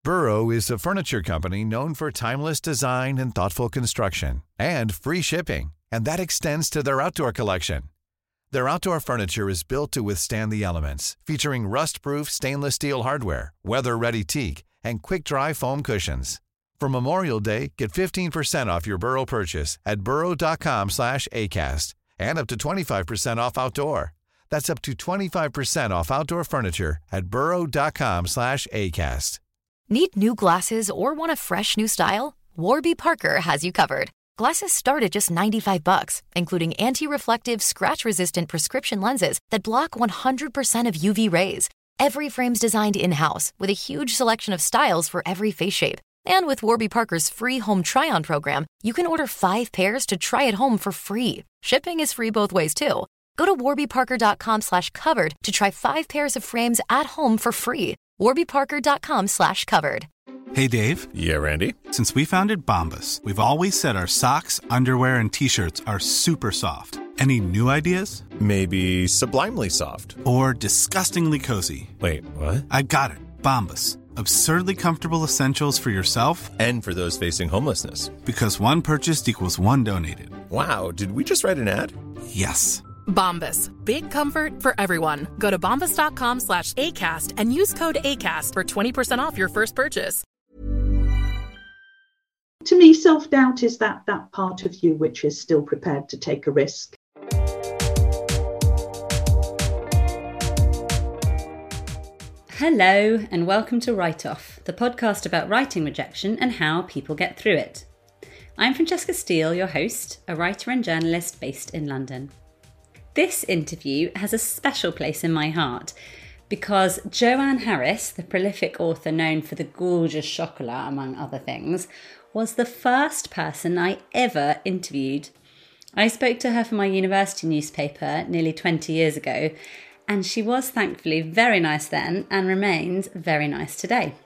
Burrow is a furniture company known for timeless design and thoughtful construction, and free shipping, and that extends to their outdoor collection. Their outdoor furniture is built to withstand the elements, featuring rust-proof stainless steel hardware, weather-ready teak, and quick-dry foam cushions. For Memorial Day, get 15% off your Burrow purchase at burrow.com/acast, and up to 25% off outdoor. That's up to 25% off outdoor furniture at burrow.com/acast. Need new glasses or want a fresh new style? Warby Parker has you covered. Glasses start at just $95, including anti-reflective, scratch-resistant prescription lenses that block 100% of UV rays. Every frame's designed in-house with a huge selection of styles for every face shape. And with Warby Parker's free home try-on program, you can order 5 pairs to try at home for free. Shipping is free both ways, too. Go to warbyparker.com/covered to try 5 pairs of frames at home for free. warbyparker.com/covered. Hey, Dave. Yeah, Randy. Since we founded Bombas, we've always said our socks, underwear, and T-shirts are super soft. Any new ideas? Maybe sublimely soft. Or disgustingly cozy. Wait, what? I got it. Bombas. Absurdly comfortable essentials for yourself and for those facing homelessness. Because one purchased equals one donated. Wow, did we just write an ad? Yes. Bombas. Big comfort for everyone. Go to bombas.com/ACAST and use code ACAST for 20% off your first purchase. To me, self-doubt is that part of you which is still prepared to take a risk. Hello and welcome to Write Off, the podcast about writing rejection and how people get through it. I'm Francesca Steele, your host, a writer and journalist based in London. This interview has a special place in my heart because Joanne Harris, the prolific author known for the gorgeous Chocolat, among other things, was the first person I ever interviewed. I spoke to her for my university newspaper nearly 20 years ago, and she was thankfully very nice then and remains very nice today.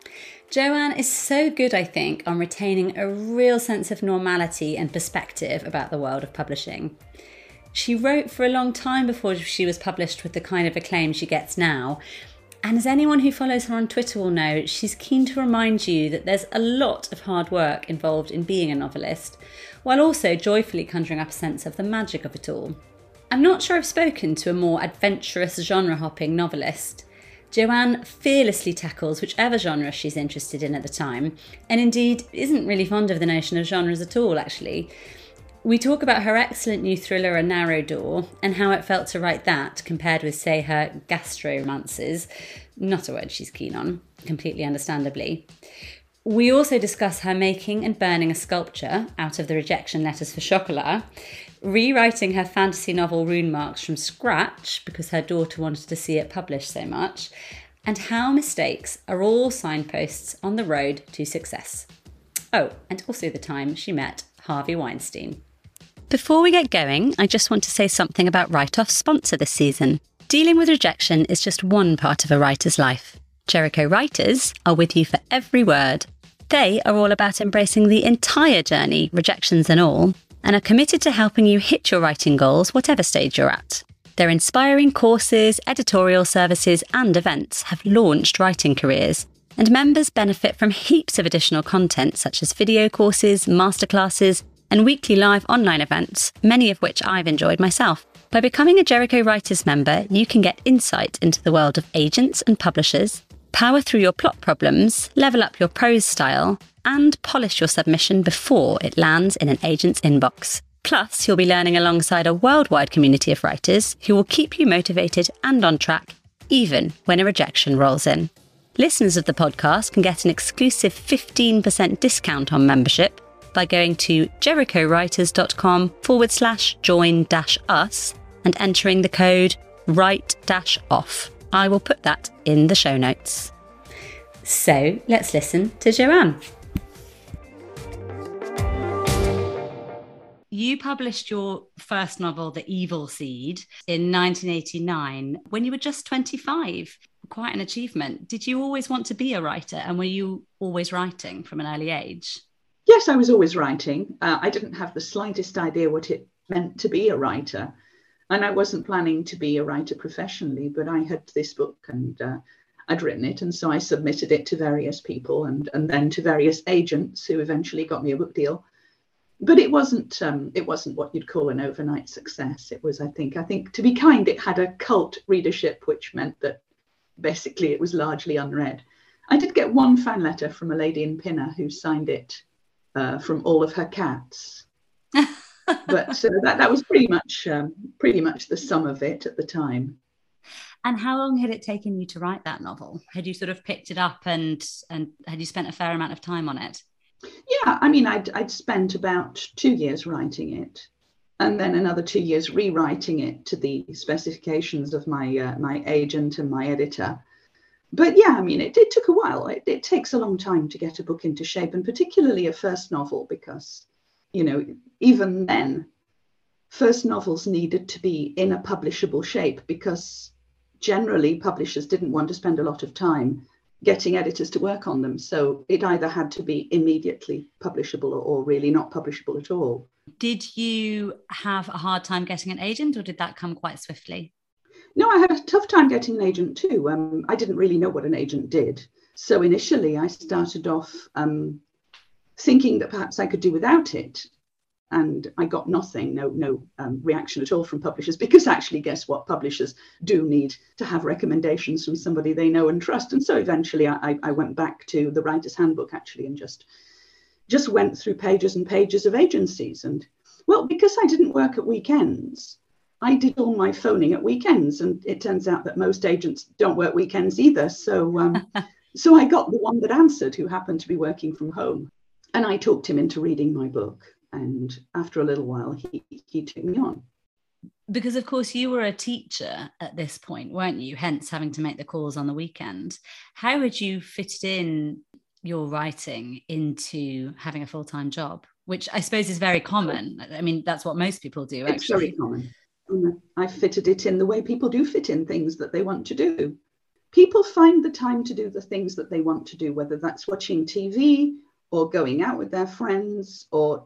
Joanne is so good, I think, on retaining a real sense of normality and perspective about the world of publishing. She wrote for a long time before she was published with the kind of acclaim she gets now. And as anyone who follows her on Twitter will know, she's keen to remind you that there's a lot of hard work involved in being a novelist, while also joyfully conjuring up a sense of the magic of it all. I'm not sure I've spoken to a more adventurous, genre-hopping novelist. Joanne fearlessly tackles whichever genre she's interested in at the time, and indeed isn't really fond of the notion of genres at all, actually. We talk about her excellent new thriller A Narrow Door and how it felt to write that compared with, say, her gastro-romances, not a word she's keen on, completely understandably. We also discuss her making and burning a sculpture out of the rejection letters for Chocolat, rewriting her fantasy novel Rune Marks from scratch because her daughter wanted to see it published so much, and how mistakes are all signposts on the road to success. Oh, and also the time she met Harvey Weinstein. Before we get going, I just want to say something about Write Off's sponsor this season. Dealing with rejection is just one part of a writer's life. Jericho Writers are with you for every word. They are all about embracing the entire journey, rejections and all, and are committed to helping you hit your writing goals, whatever stage you're at. Their inspiring courses, editorial services and events have launched writing careers, and members benefit from heaps of additional content such as video courses, masterclasses, and weekly live online events, many of which I've enjoyed myself. By becoming a Jericho Writers member, you can get insight into the world of agents and publishers, power through your plot problems, level up your prose style, and polish your submission before it lands in an agent's inbox. Plus, you'll be learning alongside a worldwide community of writers who will keep you motivated and on track, even when a rejection rolls in. Listeners of the podcast can get an exclusive 15% discount on membership by going to jerichowriters.com/join-us and entering the code WRITE-OFF. I will put that in the show notes. So let's listen to Joanne. You published your first novel, The Evil Seed, in 1989 when you were just 25. Quite an achievement. Did you always want to be a writer, and were you always writing from an early age? Yes, I was always writing. I didn't have the slightest idea what it meant to be a writer. And I wasn't planning to be a writer professionally, but I had this book and I'd written it. And so I submitted it to various people and then to various agents who eventually got me a book deal. But it wasn't what you'd call an overnight success. It was, I think, to be kind, it had a cult readership, which meant that basically it was largely unread. I did get one fan letter from a lady in Pinner who signed it from all of her cats. But that was pretty much the sum of it at the time. And how long had it taken you to write that novel? Had you sort of picked it up and had you spent a fair amount of time on it? Yeah, I mean, I'd spent about 2 years writing it, and then another 2 years rewriting it to the specifications of my agent and my editor. But yeah, I mean, it took a while. It takes a long time to get a book into shape, and particularly a first novel, because, you know, even then, first novels needed to be in a publishable shape, because generally publishers didn't want to spend a lot of time getting editors to work on them. So it either had to be immediately publishable or really not publishable at all. Did you have a hard time getting an agent, or did that come quite swiftly? No, I had a tough time getting an agent too. I didn't really know what an agent did. So initially I started off thinking that perhaps I could do without it. And I got nothing, no reaction at all from publishers, because actually, guess what? Publishers do need to have recommendations from somebody they know and trust. And so eventually I went back to the Writer's Handbook, actually, and just went through pages and pages of agencies. And, well, because I didn't work at weekends, I did all my phoning at weekends. And it turns out that most agents don't work weekends either. So, so I got the one that answered, who happened to be working from home. And I talked him into reading my book. And after a little while, he took me on. Because, of course, you were a teacher at this point, weren't you? Hence having to make the calls on the weekend. How would you fit in your writing into having a full-time job, which I suppose is very common? I mean, that's what most people do, actually. It's very common. I fitted it in the way people do fit in things that they want to do. People find the time to do the things that they want to do, whether that's watching TV or going out with their friends or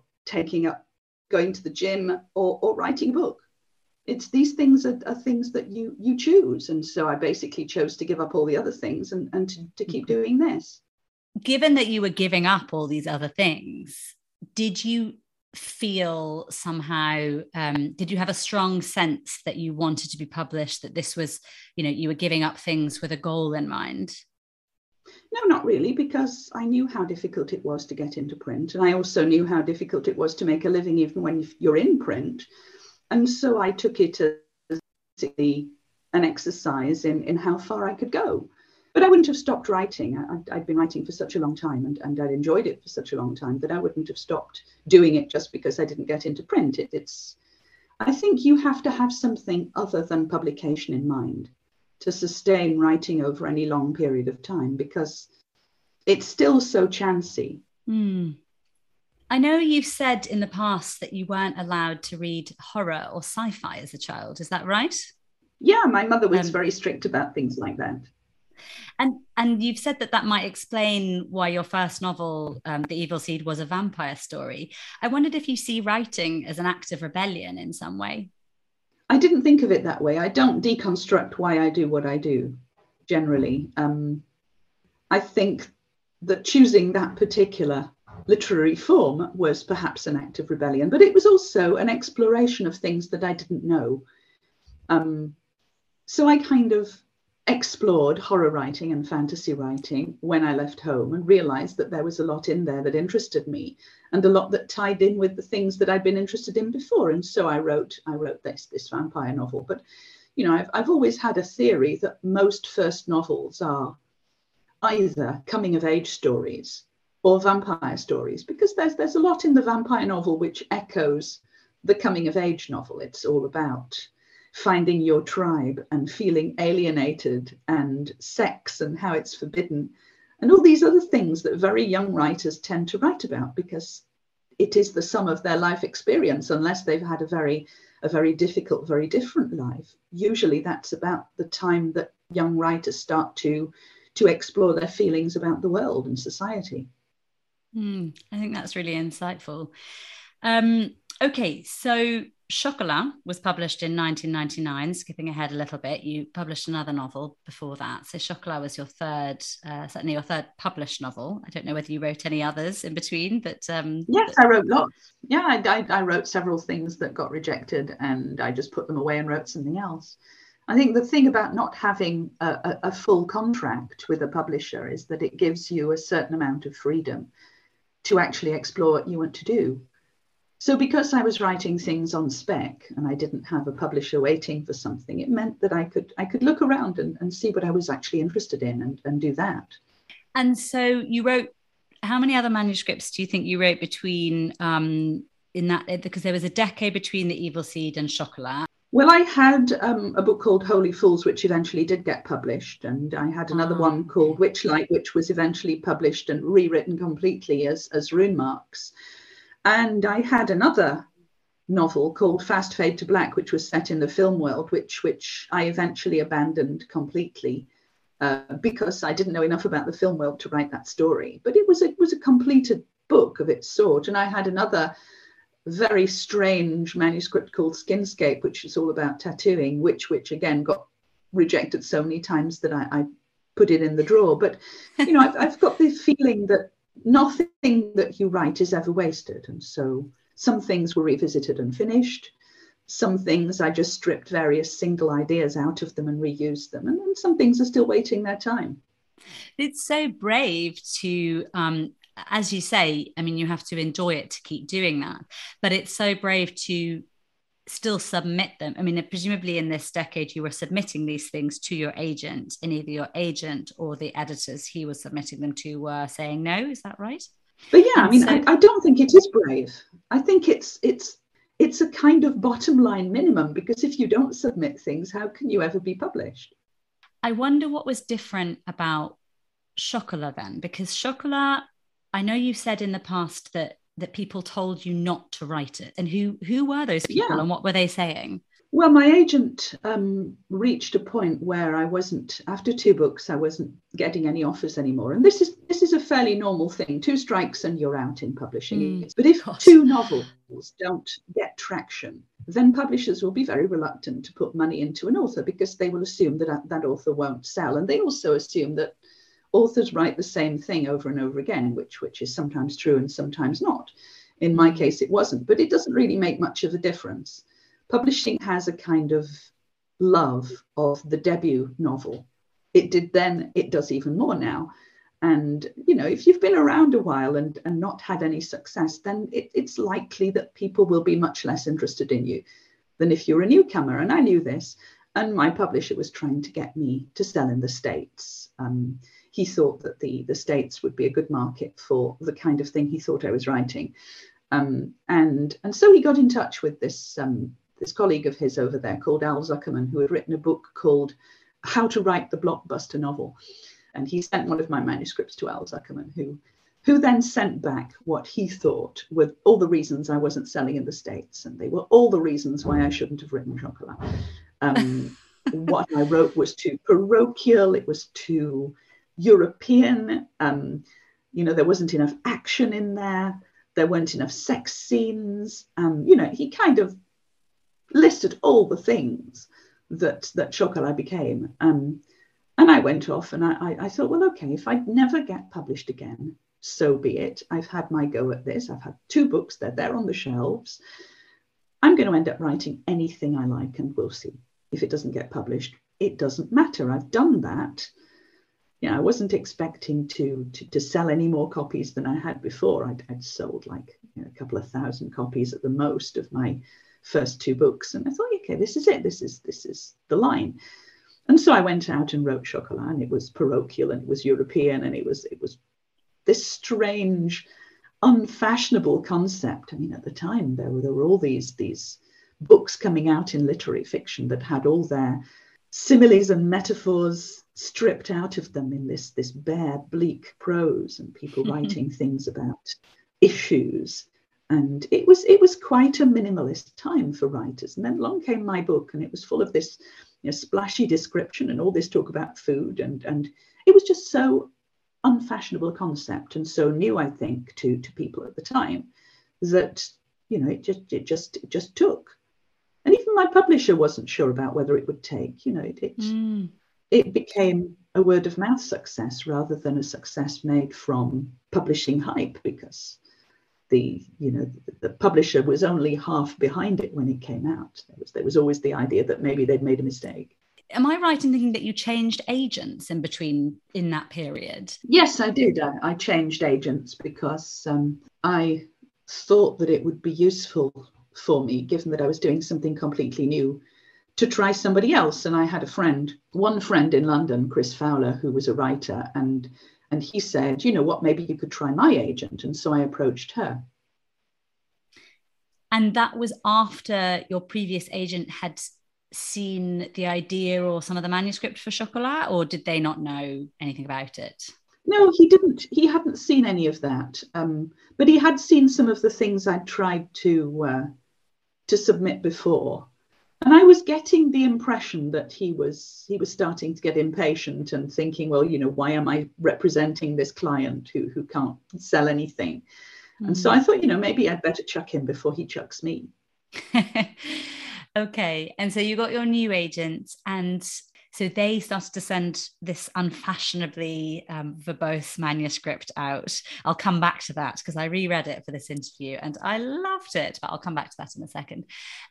going to the gym or writing a book. It's these things are things that you choose. And so I basically chose to give up all the other things and to keep doing this. Given that you were giving up all these other things, did you feel somehow, did you have a strong sense that you wanted to be published, that this was, you know, you were giving up things with a goal in mind? No, not really, because I knew how difficult it was to get into print. And I also knew how difficult it was to make a living even when you're in print. And so I took it as an exercise in how far I could go. But I wouldn't have stopped writing. I'd been writing for such a long time and I'd enjoyed it for such a long time that I wouldn't have stopped doing it just because I didn't get into print. I think you have to have something other than publication in mind to sustain writing over any long period of time, because it's still so chancy. I know you've said in the past that you weren't allowed to read horror or sci-fi as a child. Is that right? Yeah, my mother was very strict about things like that. And you've said that might explain why your first novel, The Evil Seed, was a vampire story. I wondered if you see writing as an act of rebellion in some way. I didn't think of it that way. I don't deconstruct why I do what I do, generally. I think that choosing that particular literary form was perhaps an act of rebellion, but it was also an exploration of things that I didn't know. So I kind of explored horror writing and fantasy writing when I left home and realized that there was a lot in there that interested me and a lot that tied in with the things that I'd been interested in before. And so I wrote this vampire novel. But, you know, I've always had a theory that most first novels are either coming of age stories or vampire stories, because there's a lot in the vampire novel which echoes the coming of age novel. It's all about finding your tribe and feeling alienated and sex and how it's forbidden and all these other things that very young writers tend to write about, because it is the sum of their life experience, unless they've had a very difficult, very different life. Usually that's about the time that young writers start to explore their feelings about the world and society. I think that's really insightful. Okay, so Chocolat was published in 1999, skipping ahead a little bit. You published another novel before that. So Chocolat was your third, certainly your third published novel. I don't know whether you wrote any others in between, but... Yes, I wrote lots. Yeah, I wrote several things that got rejected and I just put them away and wrote something else. I think the thing about not having a full contract with a publisher is that it gives you a certain amount of freedom to actually explore what you want to do. So because I was writing things on spec and I didn't have a publisher waiting for something, it meant that I could look around and see what I was actually interested in and do that. And so you wrote, how many other manuscripts do you think you wrote between in that, because there was a decade between The Evil Seed and Chocolat? Well, I had a book called Holy Fools, which eventually did get published. And I had another one called Witchlight, which was eventually published and rewritten completely as Rune Marks. And I had another novel called Fast Fade to Black, which was set in the film world, which I eventually abandoned completely because I didn't know enough about the film world to write that story. But it was a completed book of its sort. And I had another very strange manuscript called Skinscape, which is all about tattooing, which again got rejected so many times that I put it in the drawer. But, you know, I've got this feeling that nothing that you write is ever wasted. And so some things were revisited and finished. Some things I just stripped various single ideas out of them and reused them. And then some things are still waiting their time. It's so brave to, as you say, I mean, you have to enjoy it to keep doing that. But it's so brave to still submit them. I mean, presumably in this decade, you were submitting these things to your agent, and either your agent or the editors he was submitting them to were saying no. Is that right? But yeah, I mean, I don't think it is brave. I think it's a kind of bottom line minimum, because if you don't submit things, how can you ever be published? I wonder what was different about Chocolat then, because Chocolat, I know you said in the past that people told you not to write it. And who were those people and what were they saying? Well, my agent reached a point where after 2 books, I wasn't getting any offers anymore. And this is a fairly normal thing. 2 strikes and you're out in publishing. But if 2 novels don't get traction, then publishers will be very reluctant to put money into an author, because they will assume that author won't sell. And they also assume that authors write the same thing over and over again, which is sometimes true and sometimes not. In my case, it wasn't, but it doesn't really make much of a difference. Publishing has a kind of love of the debut novel. It did then, it does even more now. And, you know, if you've been around a while and not had any success, then it's likely that people will be much less interested in you than if you're a newcomer. And I knew this. And my publisher was trying to get me to sell in the States. He thought that the States would be a good market for the kind of thing he thought I was writing. And so he got in touch with this colleague of his over there called Al Zuckerman, who had written a book called How to Write the Blockbuster Novel. And he sent one of my manuscripts to Al Zuckerman, who then sent back what he thought were all the reasons I wasn't selling in the States. And they were all the reasons why I shouldn't have written Chocolat. What I wrote was too parochial. It was too European. There wasn't enough action in there. There weren't enough sex scenes. He kind of listed all the things that Chocolat became. And I went off and I thought, well, okay, if I never get published again, so be it. I've had my go at this. I've had 2 books. They're there on the shelves. I'm going to end up writing anything I like, and we'll see. If it doesn't get published, it doesn't matter. I've done that. I wasn't expecting to sell any more copies than I had before. I'd sold like a couple of thousand copies at the most of my first 2 books. And I thought, okay, this is it. This is the line. And so I went out and wrote Chocolat, and it was parochial and it was European, and it was this strange, unfashionable concept. I mean, at the time, there were all these books coming out in literary fiction that had all their similes and metaphors stripped out of them in this bare, bleak prose, and people writing things about issues. And it was quite a minimalist time for writers. And then along came my book, and it was full of this splashy description and all this talk about food. And it was just so unfashionable a concept, and so new, I think, to people at the time, that it just took. even my publisher wasn't sure about whether it would take. It became a word of mouth success rather than a success made from publishing hype, because the publisher was only half behind it when it came out. There was always the idea that maybe they'd made a mistake. Am I right in thinking that you changed agents in that period? Yes, I did. I changed agents because I thought that it would be useful for me, given that I was doing something completely new, to try somebody else. And I had one friend in London, Chris Fowler, who was a writer, and he said, you know what, maybe you could try my agent. And so I approached her. And that was after your previous agent had seen the idea or some of the manuscript for Chocolat, or did they not know anything about it? No, he didn't. He hadn't seen any of that. But he had seen some of the things I'd tried to submit before. And I was getting the impression that he was starting to get impatient and thinking, well, why am I representing this client who can't sell anything? Mm-hmm. And so I thought, maybe I'd better chuck him before he chucks me. Okay. And so you got your new agent, and so they started to send this unfashionably verbose manuscript out. I'll come back to that because I reread it for this interview and I loved it, but I'll come back to that in a second.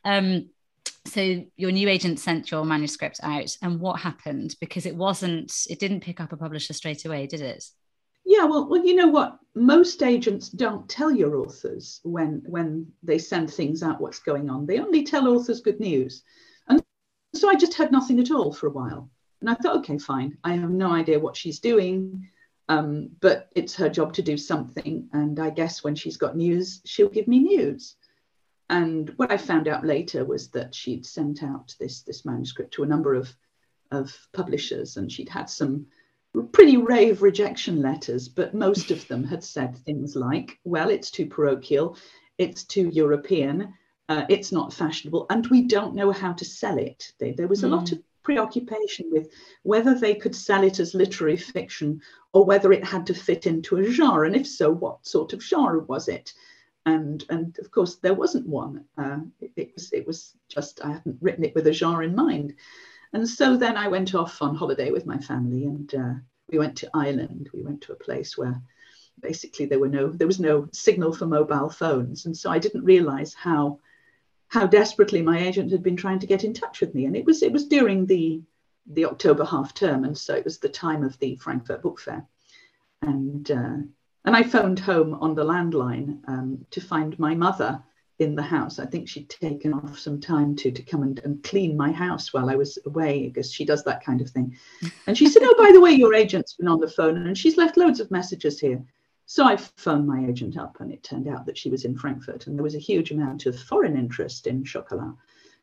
So your new agent sent your manuscript out, and what happened? Because it didn't pick up a publisher straight away, did it? Yeah, well, you know what? Most agents don't tell your authors when they send things out what's going on. They only tell authors good news. And so I just had nothing at all for a while. And I thought, okay, fine. I have no idea what she's doing, but it's her job to do something. And I guess when she's got news, she'll give me news. And what I found out later was that she'd sent out this manuscript to a number of publishers, and she'd had some pretty rave rejection letters, but most of them had said things like, well, it's too parochial, it's too European, it's not fashionable, and we don't know how to sell it. There was a lot of preoccupation with whether they could sell it as literary fiction or whether it had to fit into a genre, and if so, what sort of genre was it? And of course, there wasn't one. It was just, I hadn't written it with a genre in mind. And so then I went off on holiday with my family, and we went to Ireland. We went to a place where basically there was no signal for mobile phones. And so I didn't realize how desperately my agent had been trying to get in touch with me. And it was during the October half term. And so it was the time of the Frankfurt Book Fair. And I phoned home on the landline to find my mother in the house. I think she'd taken off some time to come and clean my house while I was away, because she does that kind of thing. And she said, oh, by the way, your agent's been on the phone and she's left loads of messages here. So I phoned my agent up, and it turned out that she was in Frankfurt, and there was a huge amount of foreign interest in Chocolat.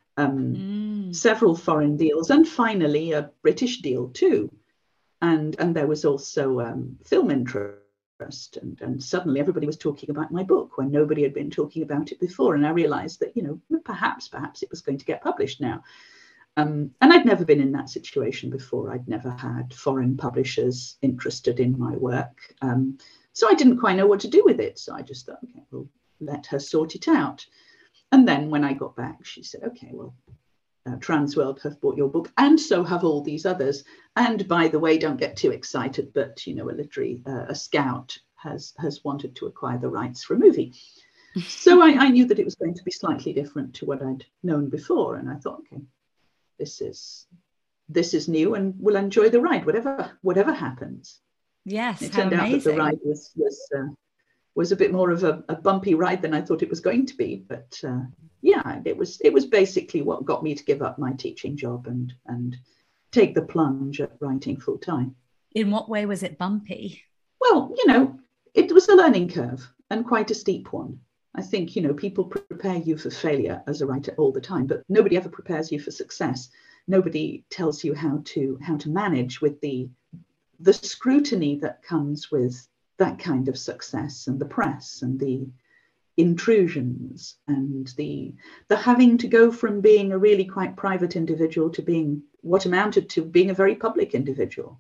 Several foreign deals, and finally a British deal too. And there was also film interest. And suddenly everybody was talking about my book when nobody had been talking about it before. And I realized that, perhaps it was going to get published now. And I'd never been in that situation before. I'd never had foreign publishers interested in my work. So I didn't quite know what to do with it. So I just thought, okay, we'll let her sort it out. And then when I got back, she said, okay, well, Transworld have bought your book, and so have all these others. And by the way, don't get too excited, but a scout has wanted to acquire the rights for a movie. So I knew that it was going to be slightly different to what I'd known before, and I thought, okay, this is new, and we'll enjoy the ride, whatever happens. Yes, it turned out that the ride was a bit more of a bumpy ride than I thought it was going to be, but. Yeah, it was basically what got me to give up my teaching job and take the plunge at writing full time. In what way was it bumpy? Well, it was a learning curve, and quite a steep one. I think, people prepare you for failure as a writer all the time, but nobody ever prepares you for success. Nobody tells you how to manage with the scrutiny that comes with that kind of success, and the press and the intrusions and the having to go from being a really quite private individual to being what amounted to being a very public individual.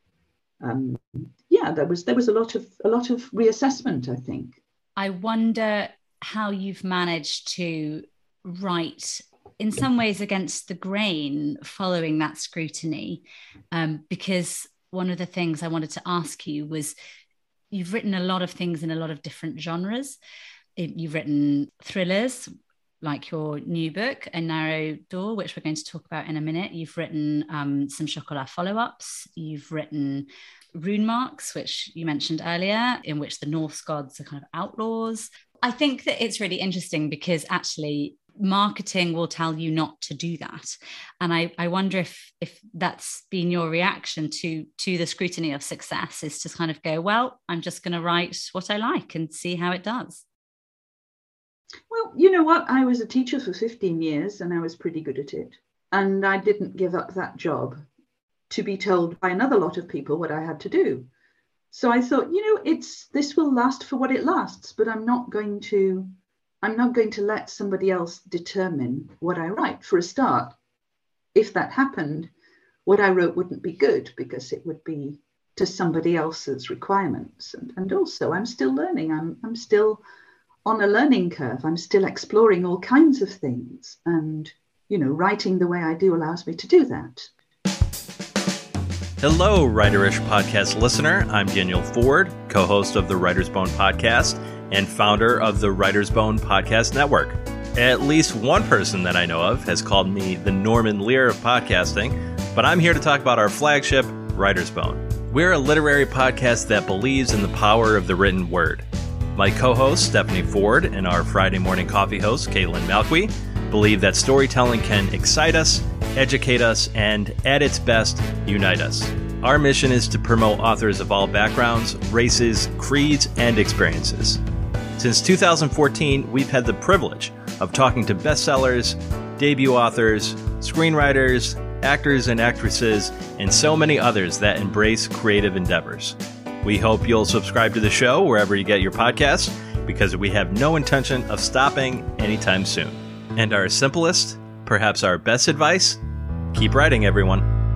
There was a lot of reassessment, I think. I wonder how you've managed to write in some ways against the grain following that scrutiny, because one of the things I wanted to ask you was, you've written a lot of things in a lot of different genres. You've written thrillers, like your new book, A Narrow Door, which we're going to talk about in a minute. You've written some Chocolat follow-ups. You've written Rune Marks, which you mentioned earlier, in which the Norse gods are kind of outlaws. I think that it's really interesting because actually marketing will tell you not to do that. And I wonder if that's been your reaction to the scrutiny of success, is to kind of go, well, I'm just going to write what I like and see how it does. Well, you know what? I was a teacher for 15 years and I was pretty good at it. And I didn't give up that job to be told by another lot of people what I had to do. So I thought, this will last for what it lasts, but I'm not going to let somebody else determine what I write. For a start, if that happened, what I wrote wouldn't be good because it would be to somebody else's requirements. And also, I'm still learning. I'm still on a learning curve. I'm still exploring all kinds of things. And, writing the way I do allows me to do that. Hello, Writerish podcast listener. I'm Daniel Ford, co-host of the Writer's Bone podcast and founder of the Writer's Bone podcast network. At least one person that I know of has called me the Norman Lear of podcasting, but I'm here to talk about our flagship, Writer's Bone. We're a literary podcast that believes in the power of the written word. My co-host, Stephanie Ford, and our Friday morning coffee host, Caitlin Malqui, believe that storytelling can excite us, educate us, and, at its best, unite us. Our mission is to promote authors of all backgrounds, races, creeds, and experiences. Since 2014, we've had the privilege of talking to bestsellers, debut authors, screenwriters, actors and actresses, and so many others that embrace creative endeavors. We hope you'll subscribe to the show wherever you get your podcasts, because we have no intention of stopping anytime soon. And our simplest, perhaps our best advice, keep writing, everyone.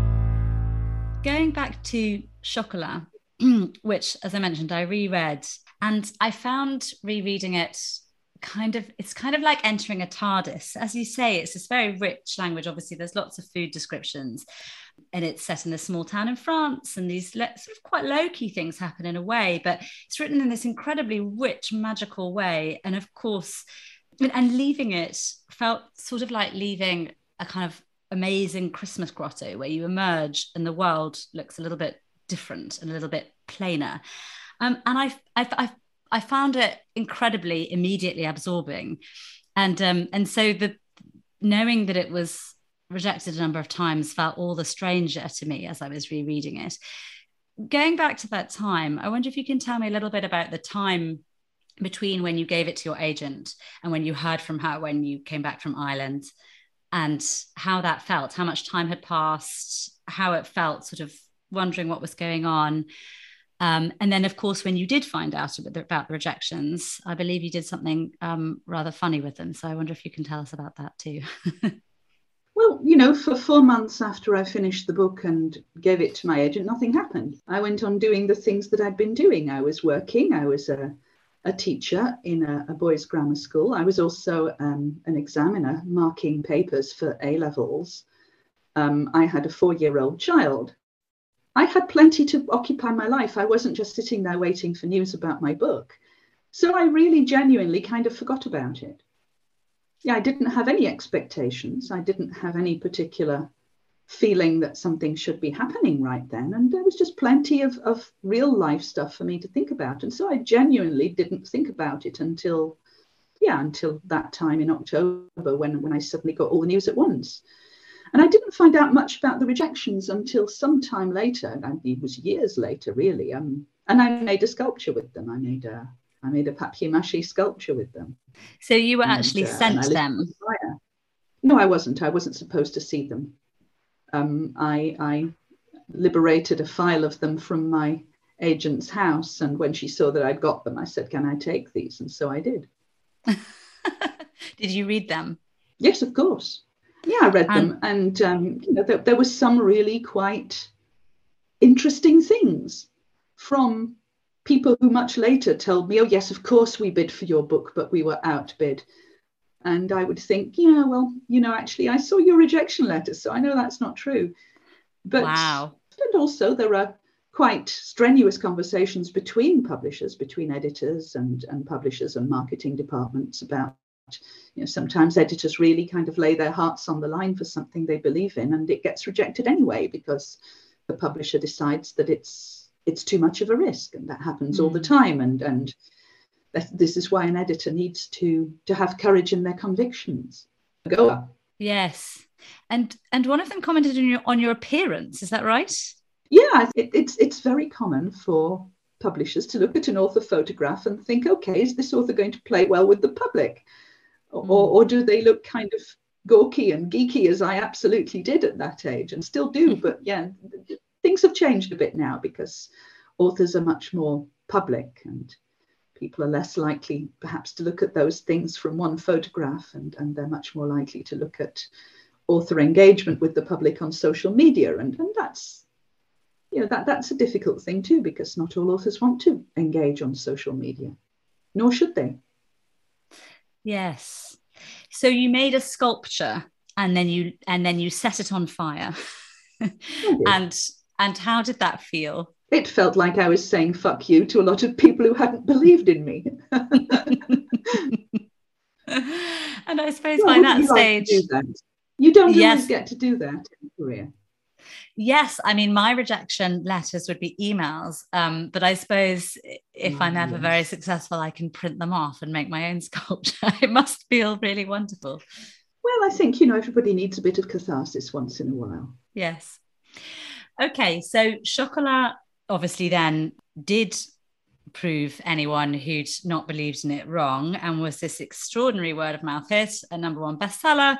Going back to Chocolat, which, as I mentioned, I reread, and I found rereading it it's kind of like entering a TARDIS. As you say, it's this very rich language. Obviously, there's lots of food descriptions, and it's set in a small town in France, and these sort of quite low-key things happen in a way, but it's written in this incredibly rich, magical way. And of course, and leaving it felt sort of like leaving a kind of amazing Christmas grotto where you emerge and the world looks a little bit different and a little bit plainer. And I found it incredibly immediately absorbing. And so knowing that it was rejected a number of times felt all the stranger to me as I was rereading it. Going back to that time, I wonder if you can tell me a little bit about the time between when you gave it to your agent and when you heard from her when you came back from Ireland, and how that felt, how much time had passed, how it felt, sort of wondering what was going on. And then, of course, when you did find out about the rejections, I believe you did something rather funny with them. So I wonder if you can tell us about that too. Well, for 4 months after I finished the book and gave it to my agent, nothing happened. I went on doing the things that I'd been doing. I was working. I was a teacher in a boys' grammar school. I was also an examiner marking papers for A-levels. I had a 4-year-old child. I had plenty to occupy my life. I wasn't just sitting there waiting for news about my book. So I really genuinely kind of forgot about it. Yeah, I didn't have any expectations. I didn't have any particular feeling that something should be happening right then. And there was just plenty of real life stuff for me to think about. And so I genuinely didn't think about it until that time in October when I suddenly got all the news at once. And I didn't find out much about the rejections until some time later. And it was years later, really. And I made a sculpture with them. I made a papier-mâché sculpture with them. So you were actually sent them? No, I wasn't. I wasn't supposed to see them. I liberated a file of them from my agent's house. And when she saw that I'd got them, I said, "Can I take these?" And so I did. Did you read them? Yes, of course. Yeah, I read them. And, there was some really quite interesting things from people who much later told me, "Oh, yes, of course we bid for your book, but we were outbid." And I would think, yeah, well, actually, I saw your rejection letter, so I know that's not true. But wow. And also there are quite strenuous conversations between publishers, between editors and publishers and marketing departments about, sometimes editors really kind of lay their hearts on the line for something they believe in, and it gets rejected anyway because the publisher decides that it's too much of a risk, and that happens all the time. And this is why an editor needs to have courage in their convictions. Go up. Yes. And one of them commented on your appearance. Is that right? Yeah, it's very common for publishers to look at an author photograph and think, okay, is this author going to play well with the public? Or do they look kind of gawky and geeky, as I absolutely did at that age and still do? But yeah, things have changed a bit now because authors are much more public and people are less likely perhaps to look at those things from one photograph, and they're much more likely to look at author engagement with the public on social media. And that's, that's a difficult thing too, because not all authors want to engage on social media, nor should they. Yes. So you made a sculpture and then you set it on fire. And how did that feel? It felt like I was saying fuck you to a lot of people who hadn't believed in me. And I suppose by that stage, you don't always get to do that in a career. Yes, I mean, my rejection letters would be emails, but I suppose if I'm ever very successful, I can print them off and make my own sculpture. It must feel really wonderful. Well, I think, everybody needs a bit of catharsis once in a while. Yes. Okay, so Chocolat obviously then did prove anyone who'd not believed in it wrong, and was this extraordinary word of mouth hit, a #1 bestseller.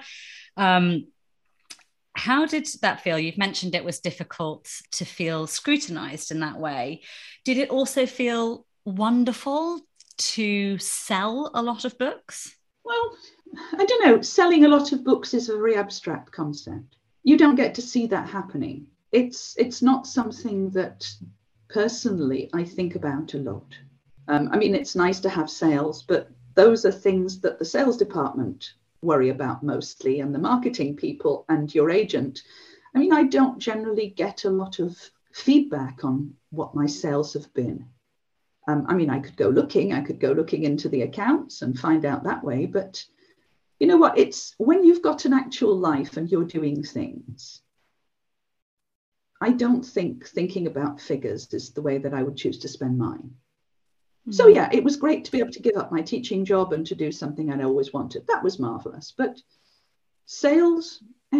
How did that feel? You've mentioned it was difficult to feel scrutinized in that way. Did it also feel wonderful to sell a lot of books? Well, I don't know. Selling a lot of books is a very abstract concept. You don't get to see that happening. It's not something that personally I think about a lot. I mean, it's nice to have sales, but those are things that the sales department worry about mostly, and the marketing people and your agent. I mean, I don't generally get a lot of feedback on what my sales have been. I mean, I could go looking into the accounts and find out that way, but you know what, it's when you've got an actual life and you're doing things, I don't think thinking about figures is the way that I would choose to spend mine. So yeah, it was great to be able to give up my teaching job and to do something I always wanted. That was marvelous. But sales,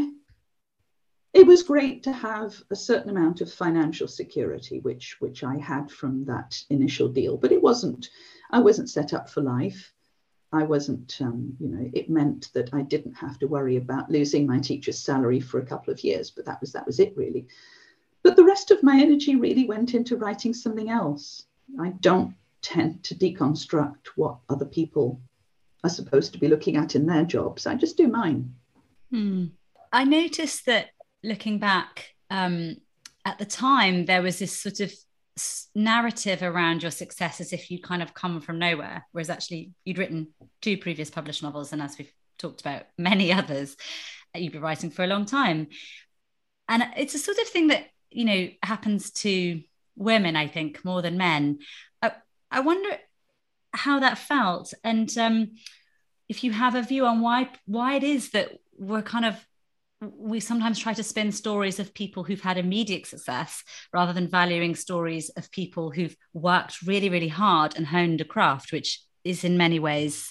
it was great to have a certain amount of financial security, which I had from that initial deal. But I wasn't set up for life. I wasn't, it meant that I didn't have to worry about losing my teacher's salary for a couple of years. But that was it really. But the rest of my energy really went into writing something else. I don't tend to deconstruct what other people are supposed to be looking at in their jobs. I just do mine. I noticed that looking back at the time, there was this sort of narrative around your success as if you'd kind of come from nowhere, whereas actually you'd written 2 previous published novels, and as we've talked about many others, you've been writing for a long time. And it's a sort of thing that, happens to women, I think, more than men. I wonder how that felt, and if you have a view on why it is that we sometimes try to spin stories of people who've had immediate success rather than valuing stories of people who've worked really, really hard and honed a craft, which is in many ways,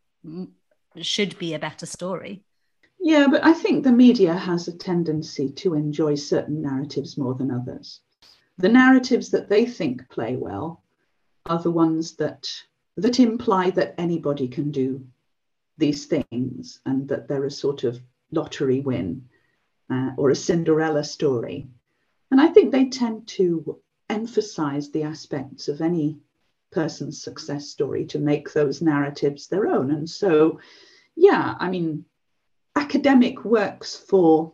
should be a better story. Yeah, but I think the media has a tendency to enjoy certain narratives more than others. The narratives that they think play well are the ones that imply that anybody can do these things, and that they're a sort of lottery win or a Cinderella story. And I think they tend to emphasize the aspects of any person's success story to make those narratives their own. And so, yeah, I mean, academic works for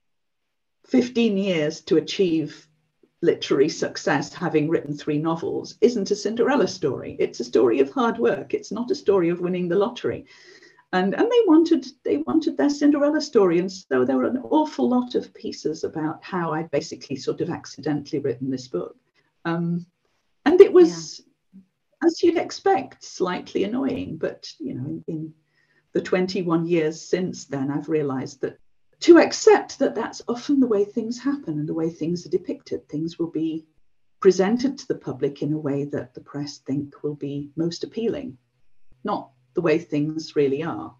15 years to achieve literary success, having written 3 novels, isn't a Cinderella story. It's a story of hard work. It's not a story of winning the lottery. And they wanted their Cinderella story. And so there were an awful lot of pieces about how I'd basically sort of accidentally written this book. And it was, as you'd expect, slightly annoying. But, you know, in the 21 years since then, I've realized that to accept that that's often the way things happen and the way things are depicted. Things will be presented to the public in a way that the press think will be most appealing, not the way things really are.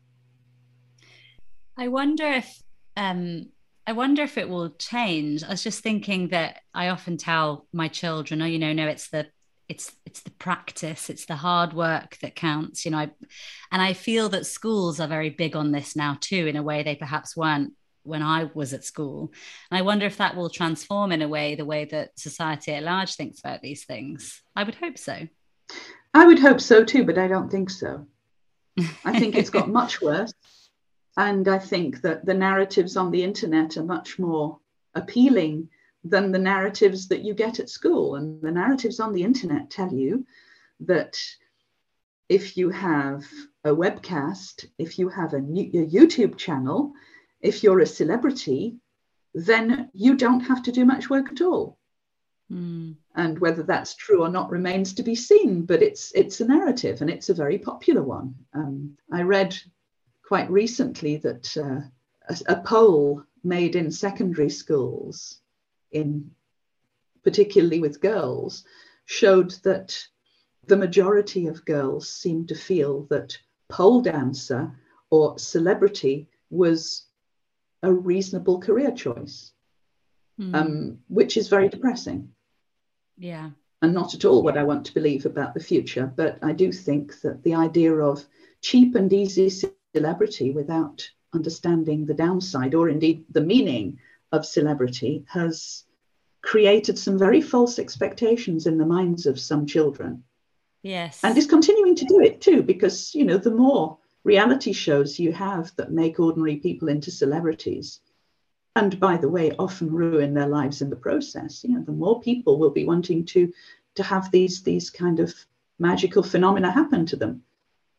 I wonder if it will change. I was just thinking that I often tell my children, oh, you know, no, it's the practice, it's the hard work that counts, you know. And I feel that schools are very big on this now too, in a way they perhaps weren't when I was at school. And I wonder if that will transform in a way the way that society at large thinks about these things. I would hope so. I would hope so too, but I don't think so. I think it's got much worse. And I think that the narratives on the internet are much more appealing than the narratives that you get at school. And the narratives on the internet tell you that if you have a webcast, if you have a YouTube channel, if you're a celebrity, then you don't have to do much work at all. And whether that's true or not remains to be seen, but it's a narrative, and it's a very popular one. I read quite recently that a poll made in secondary schools, particularly with girls, showed that the majority of girls seemed to feel that pole dancer or celebrity was a reasonable career choice, which is very depressing. Yeah. And not at all what I want to believe about the future. But I do think that the idea of cheap and easy celebrity without understanding the downside, or indeed the meaning of celebrity, has created some very false expectations in the minds of some children. Yes. And is continuing to do it too, because, you know, the more reality shows you have that make ordinary people into celebrities, and by the way, often ruin their lives in the process, you know, the more people will be wanting to have these kind of magical phenomena happen to them.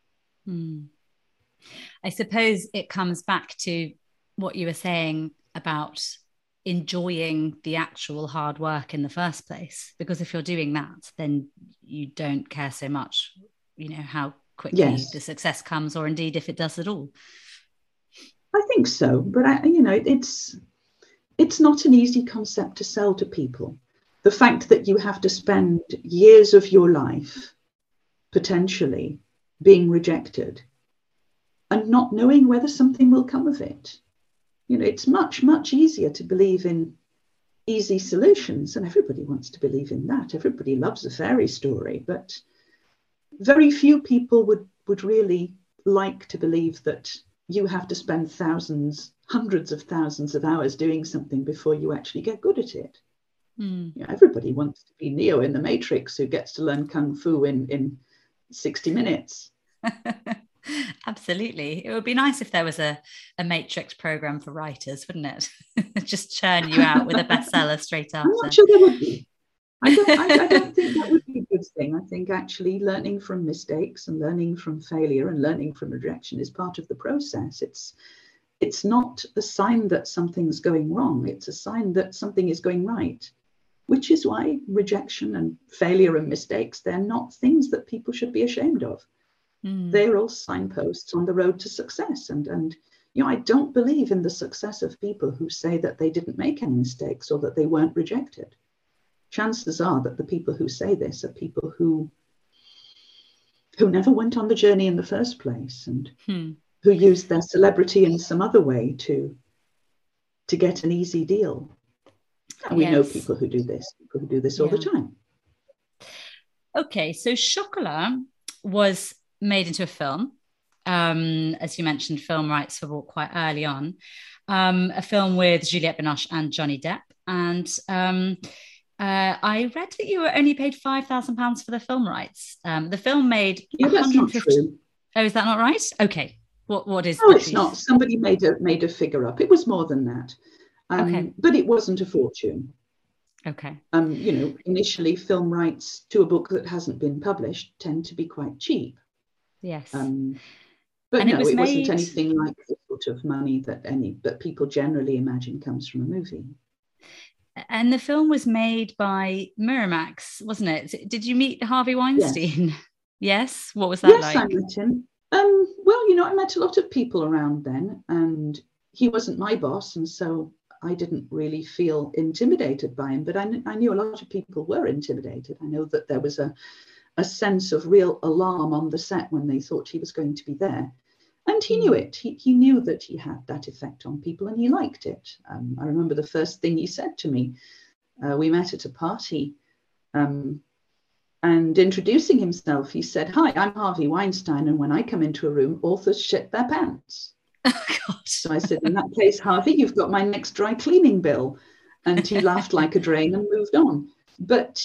I suppose it comes back to what you were saying about enjoying the actual hard work in the first place, because if you're doing that, then you don't care so much, you know, how quickly the success comes, or indeed if it does at all. I think so, but it's not an easy concept to sell to people. The fact that you have to spend years of your life potentially being rejected and not knowing whether something will come of it. You know, it's much, much easier to believe in easy solutions, and everybody wants to believe in that. Everybody loves a fairy story, but very few people would really like to believe that you have to spend thousands, hundreds of thousands of hours doing something before you actually get good at it. You know, everybody wants to be Neo in the Matrix, who gets to learn Kung Fu in 60 minutes. Absolutely. It would be nice if there was a Matrix program for writers, wouldn't it? Just churn you out with a bestseller straight after. I'm not sure there would be. I don't think that would be a good thing. I think actually learning from mistakes and learning from failure and learning from rejection is part of the process. It's not a sign that something's going wrong. It's a sign that something is going right, which is why rejection and failure and mistakes, they're not things that people should be ashamed of. They're all signposts on the road to success. And you know, I don't believe in the success of people who say that they didn't make any mistakes or that they weren't rejected. Chances are that the people who say this are people who never went on the journey in the first place, and who used their celebrity in some other way to get an easy deal. And we know people who do this all the time. Okay, so Chocolat was made into a film. As you mentioned, film rights were bought quite early on. A film with Juliette Binoche and Johnny Depp. And I read that you were only paid £5,000 for the film rights. The film made 150. That's not true. Oh, is that not right? Okay. What is? No, it's not. Somebody made a figure up. It was more than that. Okay. But it wasn't a fortune. Okay. You know, initially film rights to a book that hasn't been published tend to be quite cheap. Yes. But and no, it wasn't made... anything like the sort of money that people generally imagine comes from a movie. And the film was made by Miramax, wasn't it? Did you meet Harvey Weinstein? Yes. Yes. What was that yes, like? I met him. Well, I met a lot of people around then, and he wasn't my boss, and so I didn't really feel intimidated by him. But I knew a lot of people were intimidated. I know that there was a sense of real alarm on the set when they thought he was going to be there. And he knew it. He knew that he had that effect on people, and he liked it. I remember the first thing he said to me. We met at a party, and introducing himself, he said, "Hi, I'm Harvey Weinstein, and when I come into a room, authors shit their pants." Oh, God. So I said, "In that case, Harvey, you've got my next dry cleaning bill." And he laughed like a drain and moved on. But,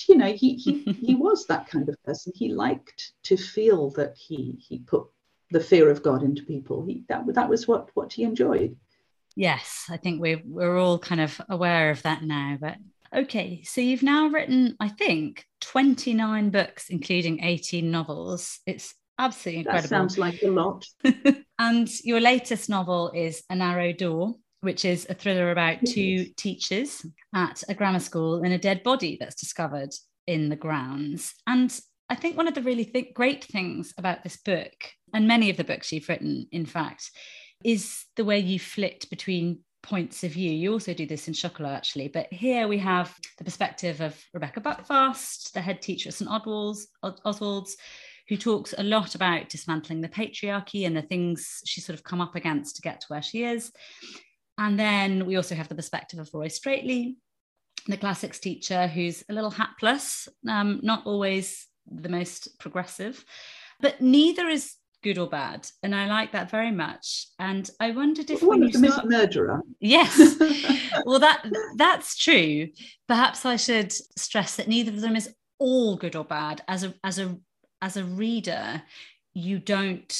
he was that kind of person. He liked to feel that he put the fear of God into people. That was what he enjoyed. Yes, I think we're all kind of aware of that now. But okay, so you've now written, I think, 29 books, including 18 novels. It's absolutely incredible. That sounds like a lot. And your latest novel is A Narrow Door, which is a thriller about two teachers at a grammar school and a dead body that's discovered in the grounds. And I think one of the really great things about this book, and many of the books you've written, in fact, is the way you flit between points of view. You also do this in Chocolat, actually, but here we have the perspective of Rebecca Buckfast, the head teacher at St Oswald's, who talks a lot about dismantling the patriarchy and the things she's sort of come up against to get to where she is. And then we also have the perspective of Roy Straightley, the classics teacher, who's a little hapless, not always the most progressive, but neither is good or bad. And I like that very much. And I wondered if one of them is a murderer. Yes. Well, that's true. Perhaps I should stress that neither of them is all good or bad. As a reader, you don't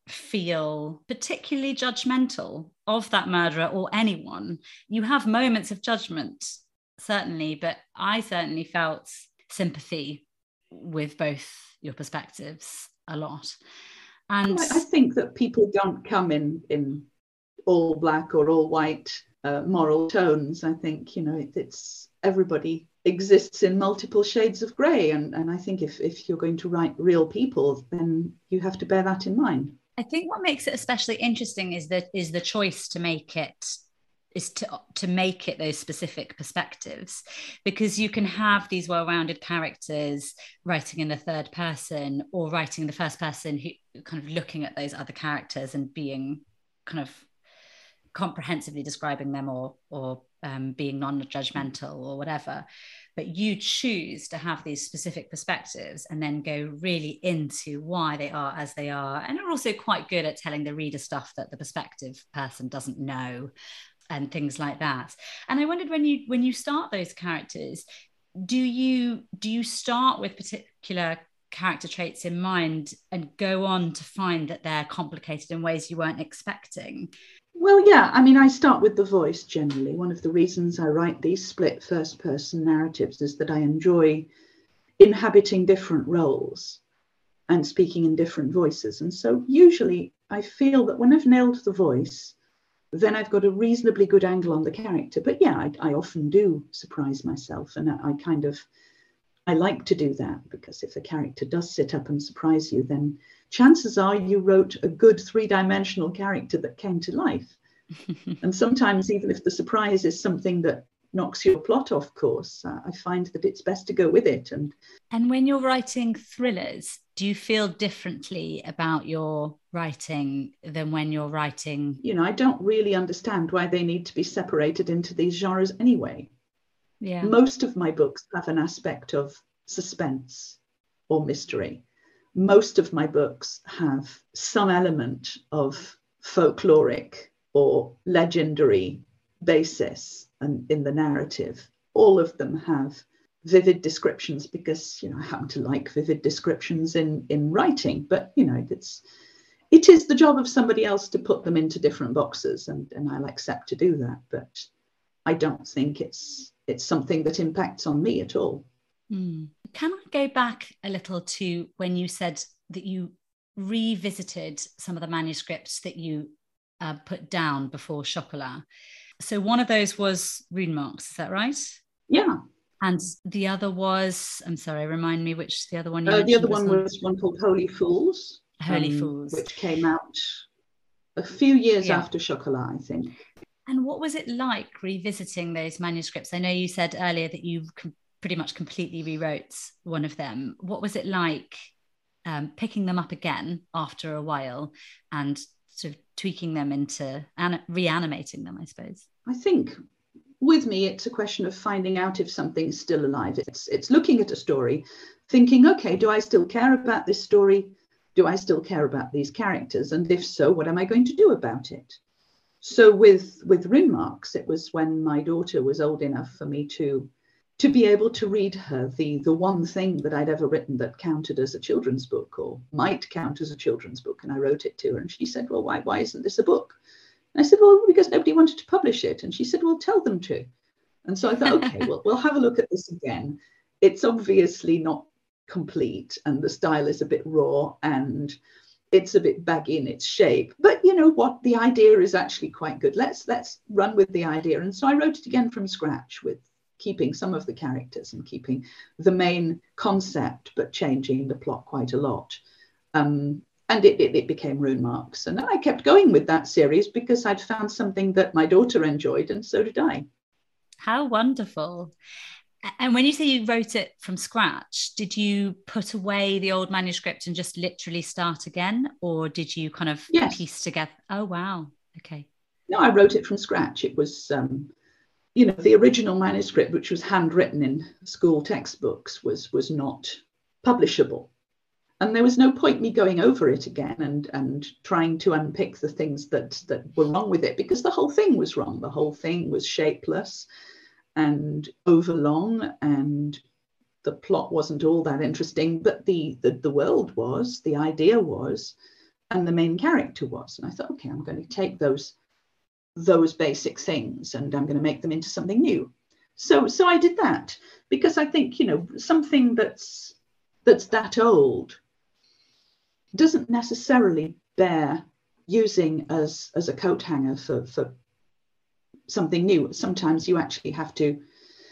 feel particularly judgmental of that murderer or anyone. You have moments of judgment, certainly, but I certainly felt sympathy with both your perspectives a lot. And I think that people don't come in all black or all white moral tones. I think, it's everybody exists in multiple shades of grey. And I think if you're going to write real people, then you have to bear that in mind. I think what makes it especially interesting is the choice to make it those specific perspectives, because you can have these well-rounded characters writing in the third person or writing in the first person, who kind of looking at those other characters and being kind of comprehensively describing them or being non-judgmental or whatever. But you choose to have these specific perspectives and then go really into why they are as they are. And are also quite good at telling the reader stuff that the perspective person doesn't know and things like that. And I wondered, when you start those characters, do you start with particular character traits in mind and go on to find that they're complicated in ways you weren't expecting? Well, yeah, I mean, I start with the voice generally. One of the reasons I write these split first-person narratives is that I enjoy inhabiting different roles and speaking in different voices. And so usually I feel that when I've nailed the voice, then I've got a reasonably good angle on the character. But yeah, I often do surprise myself, and I like to do that, because if a character does sit up and surprise you, then chances are you wrote a good three-dimensional character that came to life. And sometimes, even if the surprise is something that knocks your plot off course, I find that it's best to go with it. And when you're writing thrillers, do you feel differently about your writing than when you're writing? I don't really understand why they need to be separated into these genres anyway. Yeah. Most of my books have an aspect of suspense or mystery. Most of my books have some element of folkloric or legendary basis in the narrative. All of them have vivid descriptions, because I happen to like vivid descriptions in writing, but it is the job of somebody else to put them into different boxes, and I'll accept to do that, but I don't think it's something that impacts on me at all. Can I go back a little to when you said that you revisited some of the manuscripts that you put down before Chocolat. So one of those was Rune Marks, is that right? Yeah. And the other was, I'm sorry, remind me which the other one you mentioned. The other was one was one called Holy Fools. Holy Fools. Which came out a few years after Chocolat, I think. And what was it like revisiting those manuscripts? I know you said earlier that you pretty much completely rewrote one of them. What was it like picking them up again after a while and sort of tweaking them into reanimating them, I suppose? I think with me, it's a question of finding out if something's still alive. It's looking at a story, thinking, okay, do I still care about this story? Do I still care about these characters? And if so, what am I going to do about it? So with Rune Marks, it was when my daughter was old enough for me to be able to read her the one thing that I'd ever written that counted as a children's book or might count as a children's book. And I wrote it to her and she said, well, why isn't this a book? And I said, well, because nobody wanted to publish it. And she said, well, tell them to. And so I thought, okay, well, we'll have a look at this again. It's obviously not complete and the style is a bit raw and it's a bit baggy in its shape. But you know what? The idea is actually quite good. Let's run with the idea. And so I wrote it again from scratch with keeping some of the characters and keeping the main concept, but changing the plot quite a lot. And it became Rune Marks. And I kept going with that series because I'd found something that my daughter enjoyed, and so did I. How wonderful. And when you say you wrote it from scratch, did you put away the old manuscript and just literally start again? Or did you kind of piece together? Oh, wow. Okay. No, I wrote it from scratch. It was, the original manuscript, which was handwritten in school textbooks, was not publishable. And there was no point me going over it again and trying to unpick the things that were wrong with it, because the whole thing was wrong. The whole thing was shapeless and overlong, and the plot wasn't all that interesting, but the world was, the idea was, and the main character was. And I thought, okay, I'm going to take those basic things and I'm going to make them into something new. So I did that, because I think, something that's that old doesn't necessarily bear using as a coat hanger for something new. Sometimes you actually have to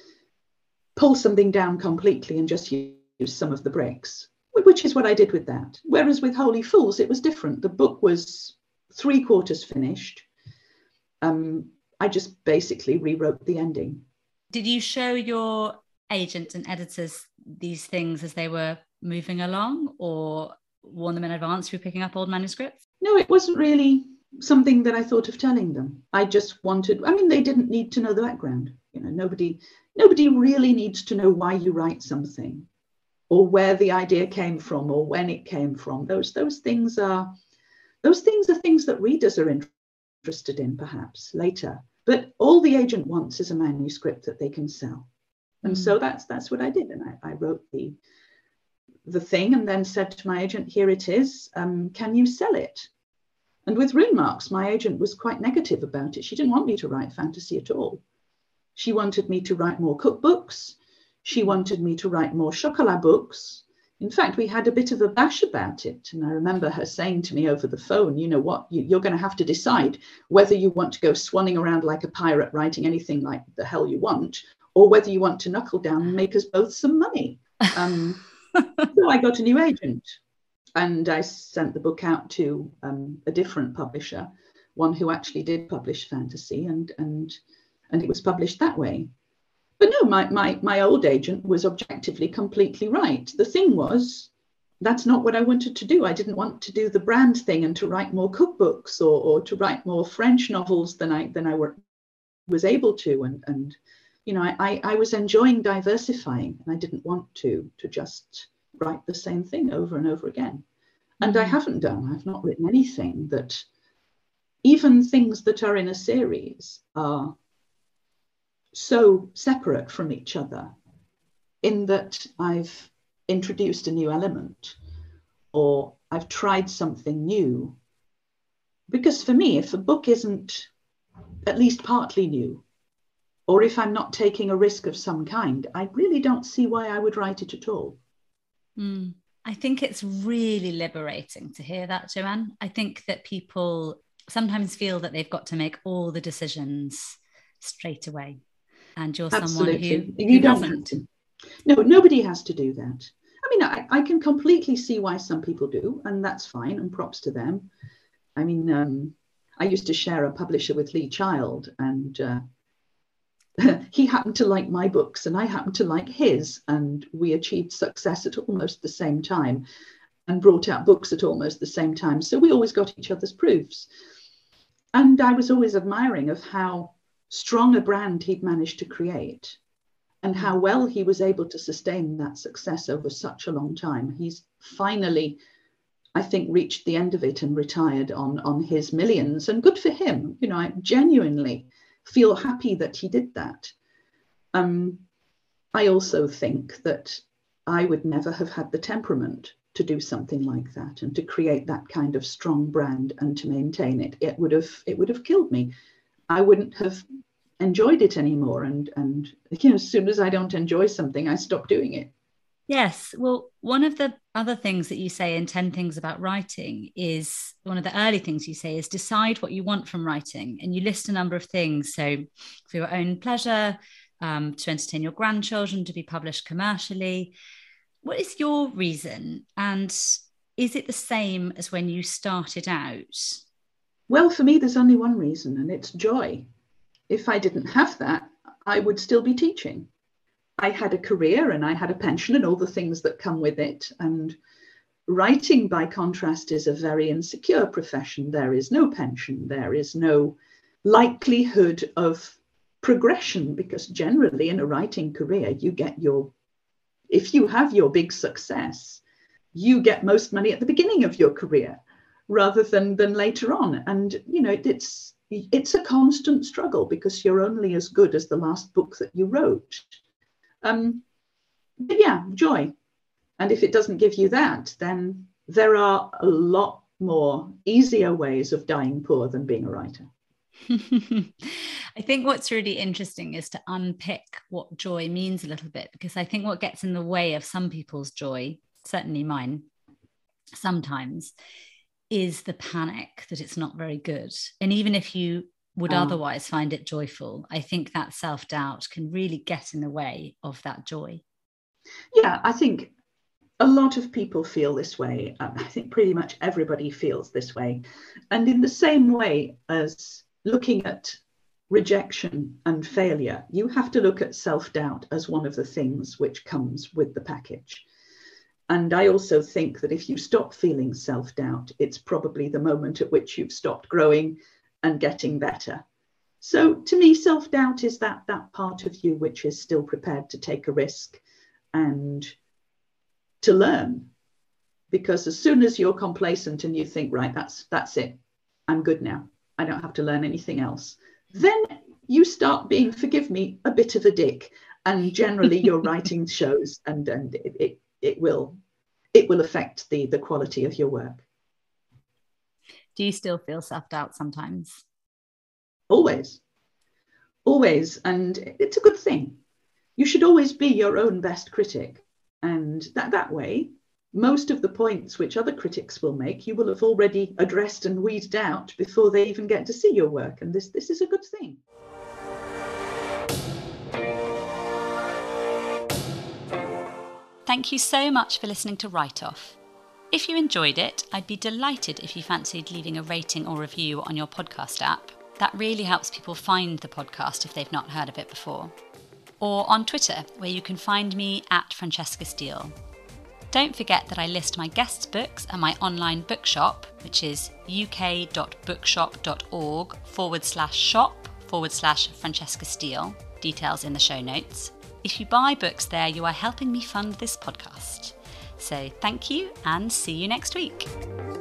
pull something down completely and just use some of the bricks, which is what I did with that. Whereas with Holy Fools, it was different. The book was 3/4 finished. I just basically rewrote the ending. Did you show your agent and editors these things as they were moving along, or warn them in advance through picking up old manuscripts? No, it wasn't really something that I thought of telling them. I just wanted, they didn't need to know the background. Nobody really needs to know why you write something or where the idea came from or when it came from. Those things are things that readers are interested in perhaps later. But all the agent wants is a manuscript that they can sell. And so that's what I did. And I wrote the thing and then said to my agent, here it is, can you sell it? And with Rune Marks, my agent was quite negative about it. She didn't want me to write fantasy at all. She wanted me to write more cookbooks. She wanted me to write more Chocolat books. In fact, we had a bit of a bash about it. And I remember her saying to me over the phone, you know what, you're going to have to decide whether you want to go swanning around like a pirate writing anything like the hell you want, or whether you want to knuckle down and make us both some money. So I got a new agent and I sent the book out to a different publisher, one who actually did publish fantasy, and it was published that way. But no, my old agent was objectively completely right. The thing was, that's not what I wanted to do. I didn't want to do the brand thing and to write more cookbooks or to write more French novels than I was able to. And I was enjoying diversifying, and I didn't want to just write the same thing over and over again. And I haven't done. I've not written anything that, even things that are in a series, are so separate from each other in that I've introduced a new element or I've tried something new. Because for me, if a book isn't at least partly new, or if I'm not taking a risk of some kind, I really don't see why I would write it at all. And I think it's really liberating to hear that, Joanne. I think that people sometimes feel that they've got to make all the decisions straight away. And you're Absolutely. someone who you don't doesn't. have to. No, nobody has to do that. I mean, I can completely see why some people do, and that's fine, and props to them. I mean, I used to share a publisher with Lee Child, and he happened to like my books and I happened to like his, and we achieved success at almost the same time and brought out books at almost the same time. So we always got each other's proofs. And I was always admiring of how strong a brand he'd managed to create and how well he was able to sustain that success over such a long time. He's finally, I think, reached the end of it and retired on his millions, and good for him. You know, I genuinely feel happy that he did that. I also think that I would never have had the temperament to do something like that and to create that kind of strong brand and to maintain it. It would have killed me. I wouldn't have enjoyed it anymore. And you know, as soon as I don't enjoy something, I stop doing it. Yes. Well, one of the other things that you say in 10 Things About Writing is, one of the early things you say is decide what you want from writing. And you list a number of things. So for your own pleasure, to entertain your grandchildren, to be published commercially. What is your reason? And is it the same as when you started out? Well, for me, there's only one reason, and it's joy. If I didn't have that, I would still be teaching. I had a career and I had a pension and all the things that come with it. And writing, by contrast, is a very insecure profession. There is no pension. There is no likelihood of progression, because generally in a writing career, you get if you have your big success, you get most money at the beginning of your career rather than later on. And, you know, it's a constant struggle because you're only as good as the last book that you wrote. But yeah, joy. And if it doesn't give you that, then there are a lot more easier ways of dying poor than being a writer. I think what's really interesting is to unpick what joy means a little bit, because I think what gets in the way of some people's joy, certainly mine, sometimes, is the panic that it's not very good. And even if you would otherwise find it joyful, I think that self-doubt can really get in the way of that joy. Yeah, I think a lot of people feel this way. I think pretty much everybody feels this way. And in the same way as looking at rejection and failure, you have to look at self-doubt as one of the things which comes with the package. And I also think that if you stop feeling self-doubt, it's probably the moment at which you've stopped growing and getting better. So to me, self-doubt is that part of you which is still prepared to take a risk and to learn. Because as soon as you're complacent and you think, right, that's it, I'm good now, I don't have to learn anything else, then you start being, forgive me, a bit of a dick. And generally your writing shows, and it will affect the quality of your work. Do you still feel self-doubt sometimes? Always. And it's a good thing. You should always be your own best critic. And that way, most of the points which other critics will make, you will have already addressed and weeded out before they even get to see your work. And this is a good thing. Thank you so much for listening to Write Off. If you enjoyed it, I'd be delighted if you fancied leaving a rating or review on your podcast app. That really helps people find the podcast if they've not heard of it before. Or on Twitter, where you can find me at Francesca Steele. Don't forget that I list my guests' books at my online bookshop, which is uk.bookshop.org/shop/Francesca Steele. Details in the show notes. If you buy books there, you are helping me fund this podcast. So thank you and see you next week.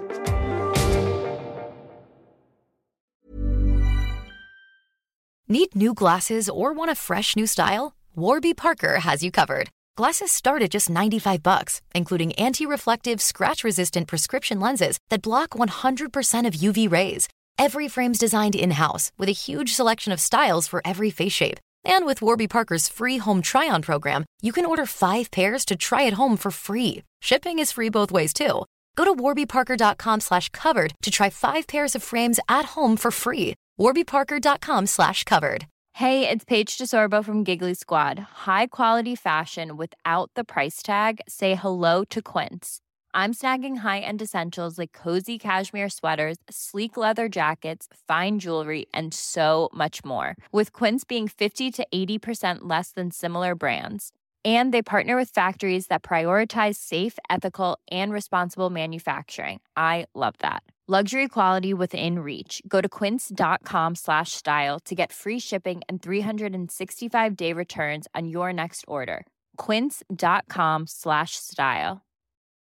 Need new glasses or want a fresh new style? Warby Parker has you covered. Glasses start at just $95, including anti-reflective, scratch-resistant prescription lenses that block 100% of UV rays. Every frame's designed in-house with a huge selection of styles for every face shape. And with Warby Parker's free home try-on program, you can order 5 pairs to try at home for free. Shipping is free both ways, too. Go to warbyparker.com/covered to try 5 pairs of frames at home for free. warbyparker.com/covered. Hey, it's Paige DeSorbo from Giggly Squad. High quality fashion without the price tag. Say hello to Quince. I'm snagging high-end essentials like cozy cashmere sweaters, sleek leather jackets, fine jewelry, and so much more. With Quince being 50 to 80% less than similar brands. And they partner with factories that prioritize safe, ethical, and responsible manufacturing. I love that. Luxury quality within reach. Go to quince.com/style to get free shipping and 365-day returns on your next order. Quince.com/style.